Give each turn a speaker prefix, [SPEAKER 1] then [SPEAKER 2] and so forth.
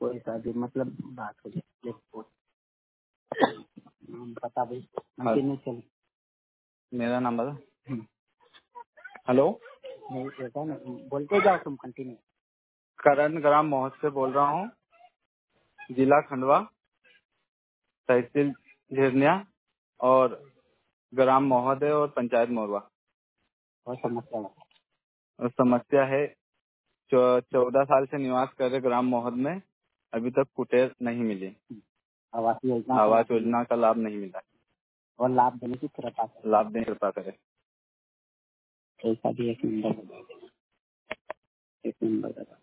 [SPEAKER 1] कोई सा भी मतलब बात हो जाए पता भाई कंटिन्यू चल।
[SPEAKER 2] मेरा नाम बता। हेलो,
[SPEAKER 1] नहीं ऐसा ना बोलते जाओ तुम कंटिन्यू।
[SPEAKER 2] करण ग्राम मोहद से बोल रहा हूँ, जिला खंडवा, तहसील झिरनिया और ग्राम मोहद है और पंचायत मोरवा।
[SPEAKER 1] और समस्या
[SPEAKER 2] और समस्या है 14 साल से निवास कर रहे ग्राम मोहद में अभी तक कुटेर नहीं मिली। आवास योजना का लाभ नहीं मिला
[SPEAKER 1] और लाभ देने की कृपा करें।
[SPEAKER 2] लाभ देने की कृपा करे।
[SPEAKER 1] ऐसा भी एक नंबर बता देना, एक नंबर बता।